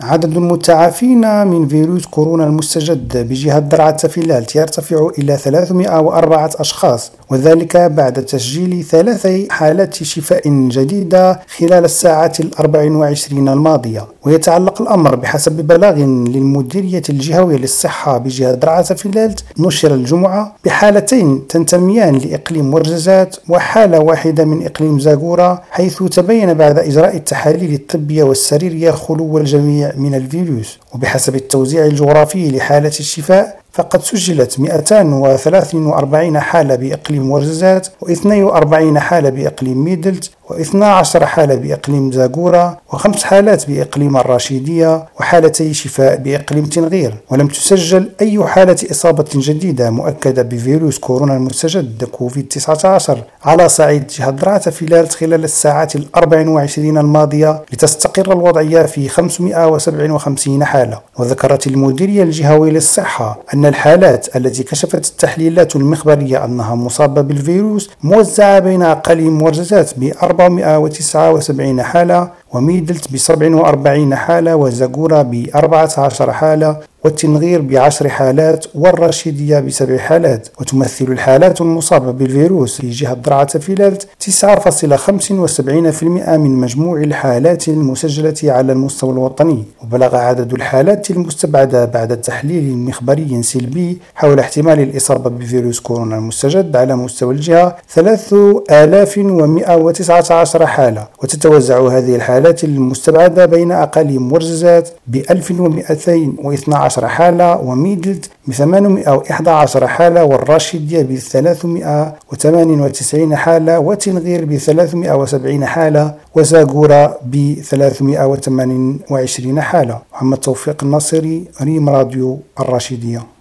عدد المتعافين من فيروس كورونا المستجد بجهة درعا فيلالت يرتفع إلى 304 أشخاص، وذلك بعد تسجيل 3 حالات شفاء جديدة خلال الساعات 24 الماضية. ويتعلق الأمر بحسب بلاغ للمديرية الجهوية للصحة بجهة درعا فيلالت نشر الجمعة بحالتين تنتميان لإقليم ورجزات وحالة واحدة من إقليم زاغورا، حيث تبين بعد إجراء التحاليل الطبية والسريرية خلو الجميع من الفيروس. وبحسب التوزيع الجغرافي لحالة الشفاء فقد سجلت 243 حالة بإقليم ورجزات، و42 حالة بإقليم ميدلت، و12 حالة بإقليم زاغورا، و5 حالات بإقليم الراشيدية، وحالتي شفاء بإقليم تنغير. ولم تسجل أي حالة إصابة جديدة مؤكدة بفيروس كورونا المستجد كوفيد-19 على صعيد جهة درعا فيلالت خلال الساعات 24 الماضية، لتستقر الوضعية في 557 حالة. وذكرت المديرية الجهوية للصحة أن الحالات التي كشفت التحليلات المخبرية أنها مصابة بالفيروس موزعة بين أقاليم ورجزات ب 479 حالة، وميدلت ب 47 حالة، وزاغورا ب 14 حالة، والتنغير ب10 حالات، والرشيدية ب7 حالات. وتمثل الحالات المصابة بالفيروس في جهة درعا فيلالت 9.75% من مجموع الحالات المسجلة على المستوى الوطني. وبلغ عدد الحالات المستبعدة بعد تحليل مخبري سلبي حول احتمال الإصابة بفيروس كورونا المستجد على مستوى الجهة 3119 حالة. وتتوزع هذه الحالات المستبعدة بين أقاليم ورجزات ب 1212 حالة، وميدلت ب 811 حالة، والراشيدية ب 398 حالة، وتنغير ب 370 حالة، وزاغورا ب 328 حالة. محمد توفيق الناصري، ريم راديو الراشيدية.